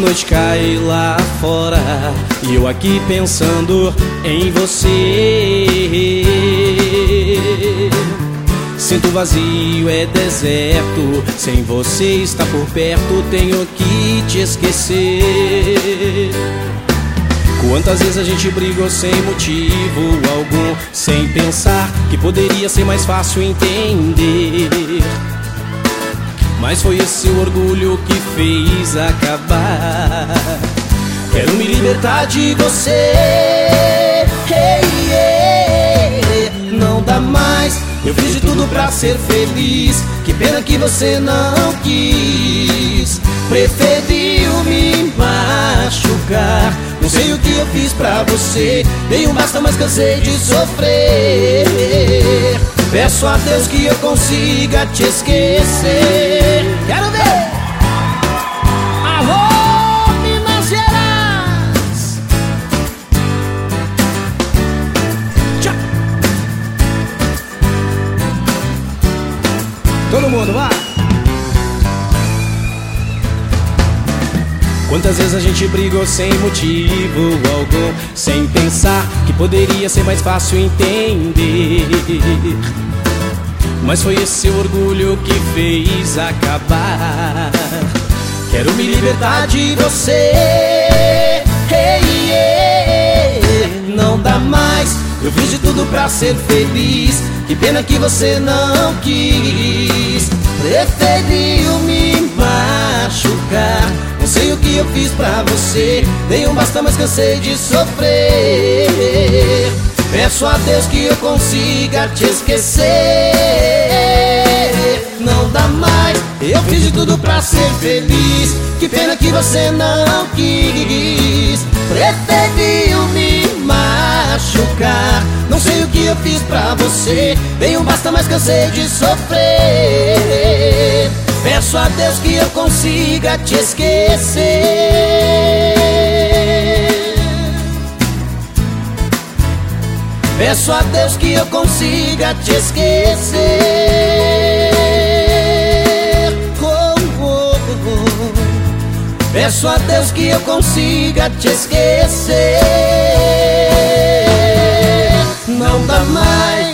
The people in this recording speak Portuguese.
noite cai lá fora e eu aqui pensando em você. Sinto vazio, é deserto, sem você estar por perto, tenho que te esquecer. Quantas vezes a gente brigou sem motivo algum, sem pensar que poderia ser mais fácil entender. Mas foi esse orgulho que fez acabar. Quero me libertar de você. Não dá mais, eu fiz de tudo pra ser feliz. Que pena que você não quis. Preferiu me machucar. Não sei o que eu fiz pra você. Dei um basta, mas cansei de sofrer. Peço a Deus que eu consiga te esquecer. Quero ver! Alô, Minas Gerais! Tchau! Todo mundo, vai! Quantas vezes a gente brigou sem motivo algum, sem pensar que poderia ser mais fácil entender. Mas foi esse orgulho que fez acabar. Quero me libertar de você. Não dá mais, eu fiz de tudo pra ser feliz. Que pena que você não quis. Preferiu me machucar. Não sei o que eu fiz pra você. Dei um basta, mas cansei de sofrer. Peço a Deus que eu consiga te esquecer. Não dá mais, eu fiz de tudo pra ser feliz. Que pena que você não quis. Preferiu me machucar. Não sei o que eu fiz pra você. Dei um basta, mas cansei de sofrer. Peço a Deus que eu consiga te esquecer. Peço a Deus que eu consiga te esquecer. Peço a Deus que eu consiga te esquecer. Não dá mais,